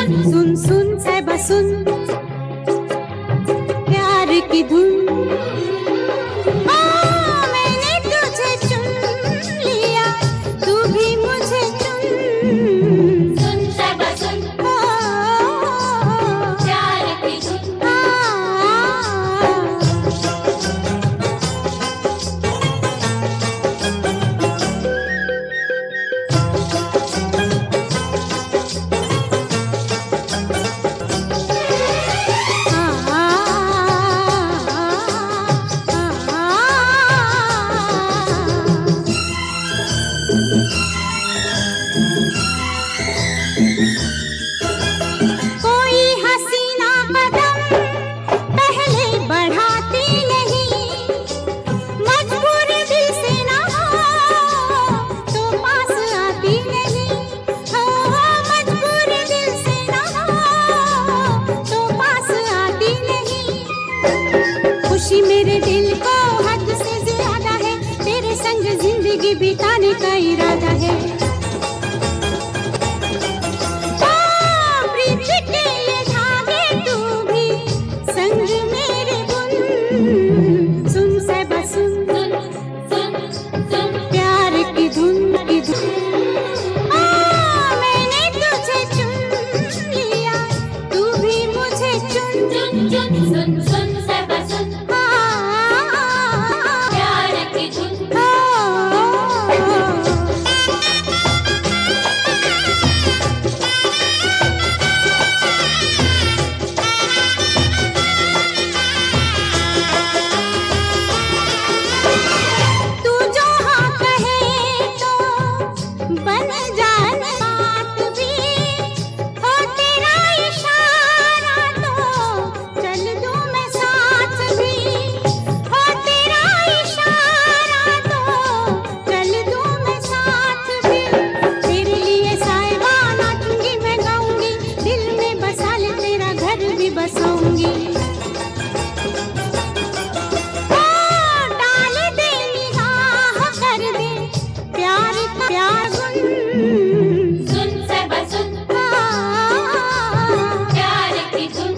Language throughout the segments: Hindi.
सुन सुन साहिबा सुन, प्यार की धुन। मैंने तुझे चुन लिया, तू भी मुझे चुन। सुन साहिबा सुन, प्यार की धुन। कोई हसीना कदम पहले बढ़ाती नहीं, मजबूर दिल से ना हो तो पास आती नहीं। हो मजबूर दिल से ना हो तो पास आती नहीं। खुशी मेरे दिल को हद से ज्यादा है, तेरे संग जिंदगी बिताने का इरादा है। संग मेरे बुन, सुन साहिबा सुन, प्यार की धुन की धुन। मैंने तुझे चुन लिया, तू भी मुझे चुन। सुन सुन साहिबा सुन, प्यार की धुन। तू जो हाँ कहे तो बन जाए बात भी, हो तेरा इशारा तो चल दूं मैं साथ भी। हो तेरा इशारा तो चल दूं मैं साथ भी। तेरे लिए साहिबा नाचूंगी मैं गाऊंगी, दिल में बसा ले तेरा घर भी बसाऊंगी। डाल दे निगाह कर दे प्यार का प्यार गुन। सुन साहिबा सुन, प्यार की धुन।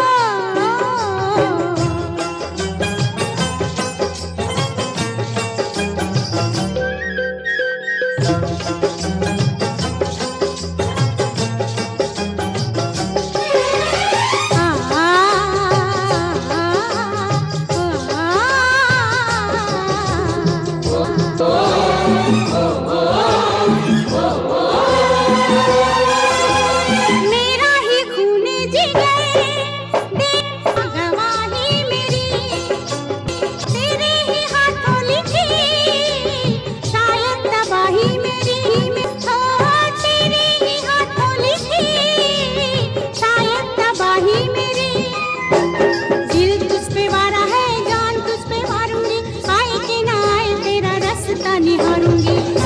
मेरा ही खून जिगर दे गवाही मेरी, तेरे ही हाथों लिखी शायद तबाही मेरी। हो तेरे ही हाथों लिखी शायद तबाही मेरी। दिल तुझ पे वारा है, जान तुझ पे मारूंगी, आए कि ना आए तेरा रास्ता निहारूंगी।